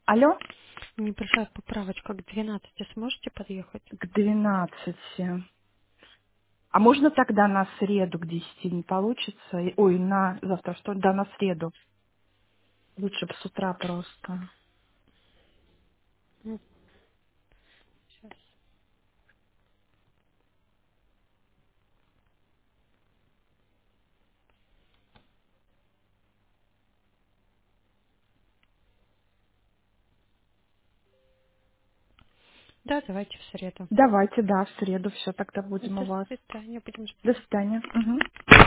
Алло? Не пришла поправочка к 12. Сможете подъехать? К 12. А можно тогда на среду к 10 не получится? Ой, на завтра что? Да, на среду. Лучше бы с утра просто. Ну, щас. Да, давайте в среду. Давайте, да, в среду все, тогда будем у До вас. свидания, будем До ждать. свидания. Мгм.